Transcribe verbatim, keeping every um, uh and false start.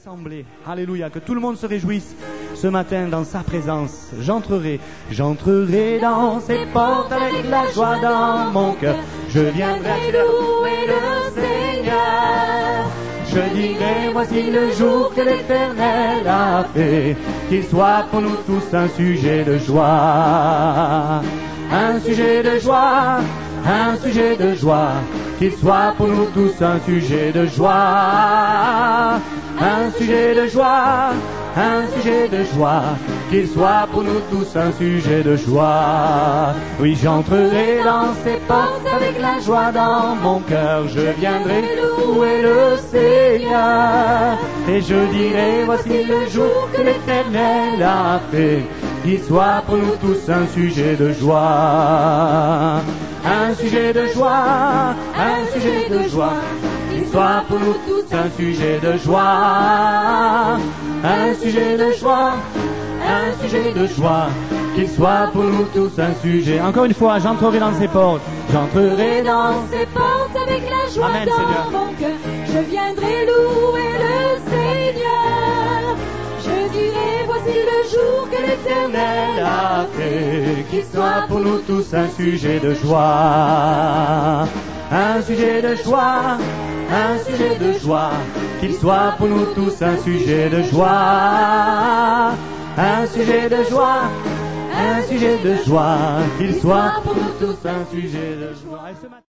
assemblée. Alléluia, que tout le monde se réjouisse ce matin dans sa présence. J'entrerai, j'entrerai dans ses portes avec la joie dans mon cœur. Je viendrai louer le Seigneur. Je dirai, voici le jour que l'Éternel a fait, qu'il soit pour nous tous un sujet de joie. Un sujet de joie, un sujet de joie, qu'il soit pour nous tous un sujet de joie. Un sujet de joie, un sujet de joie, qu'il soit pour nous tous un sujet de joie. Oui, j'entrerai dans ses portes avec la joie dans mon cœur. Je viendrai louer le Seigneur. Et je dirai, voici le jour que l'Éternel a fait, qu'il soit pour nous tous un sujet de joie. Un sujet de joie, un sujet de joie, qu'il soit pour nous tous un sujet de joie. Un sujet de joie, un sujet de joie, qu'il soit pour nous tous un sujet. Encore une fois, j'entrerai dans ses portes. J'entrerai dans ses portes avec la joie. Amen, dans Seigneur. Mon cœur. Je viendrai louer le Seigneur. Je dirai, voici le jour que l'Éternel a fait, qu'il soit pour nous tous un sujet de joie. Un sujet de joie, un sujet de joie, qu'il soit pour nous tous un sujet de joie. Un sujet de joie, un sujet de joie, qu'il soit pour nous tous un sujet de joie.